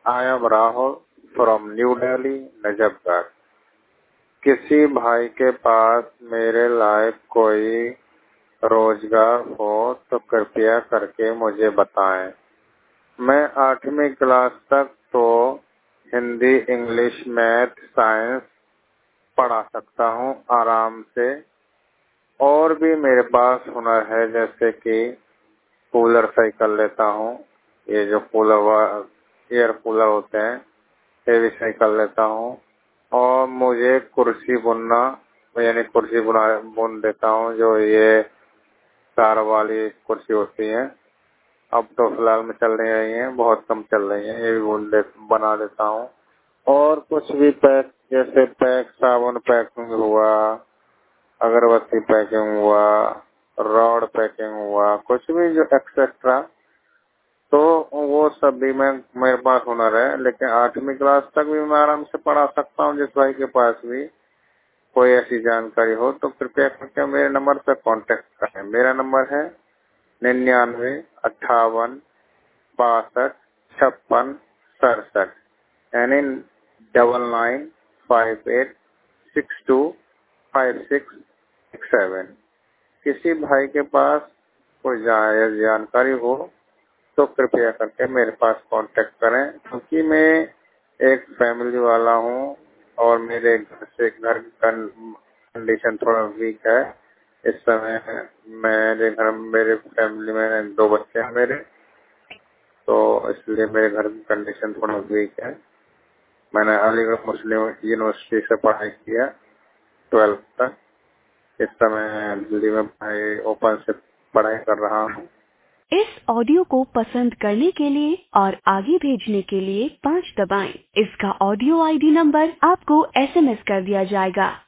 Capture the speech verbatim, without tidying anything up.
I am Rahul from New Delhi, Najafgarh. किसी भाई के पास मेरे लायक कोई रोजगार हो तो कृपया करके मुझे बताएं। मैं आठवीं क्लास तक तो हिंदी, इंग्लिश, मैथ, साइंस पढ़ा सकता हूँ आराम से। और भी मेरे पास हुनर है, जैसे कि कूलर सही कर लेता हूँ। ये जो कूलर एयर कूलर होते हैं ये भी सही कर लेता हूँ। और मुझे कुर्सी बुनना, यानी कुर्सी बुना बुन देता हूँ, जो ये तार वाली कुर्सी होती है। अब तो फिलहाल में चल नहीं रही हैं, बहुत कम चल रही हैं, ये भी बुन दे बना देता हूँ। और कुछ भी पैक, जैसे पैक साबुन पैकिंग हुआ, अगरबत्ती पैकिंग हुआ, रॉड पैकिंग हुआ, कुछ भी जो एक्सेट्रा, तो वो सब भी मैं मेरे पास हुनर है। लेकिन आठवीं क्लास तक भी मैं आराम से पढ़ा सकता हूँ। जिस भाई के पास भी कोई ऐसी जानकारी हो तो कृपया करके मेरे नंबर पर कांटेक्ट करें। मेरा नंबर है निन्यानवे अट्ठावन बासठ छप्पन सड़सठ, यानी double nine five eight six two five six six seven. किसी भाई के पास कोई जानकारी हो तो कृपया करके मेरे पास कांटेक्ट करें, क्योंकि मैं एक फैमिली वाला हूँ और मेरे घर से घर का कंडीशन थोड़ा वीक है इस समय। मेरे घर मेरे फैमिली में दो बच्चे हैं मेरे, तो इसलिए मेरे घर की कंडीशन थोड़ा वीक है। मैंने अलीगढ़ मुस्लिम यूनिवर्सिटी से पढ़ाई किया ट्वेल्थ तक। इस समय दिल्ली में पढ़ाई ओपन से पढ़ाई कर रहा हूँ। इस ऑडियो को पसंद करने के लिए और आगे भेजने के लिए पाँच दबाएं। इसका ऑडियो आईडी नंबर आपको एसएमएस कर दिया जाएगा।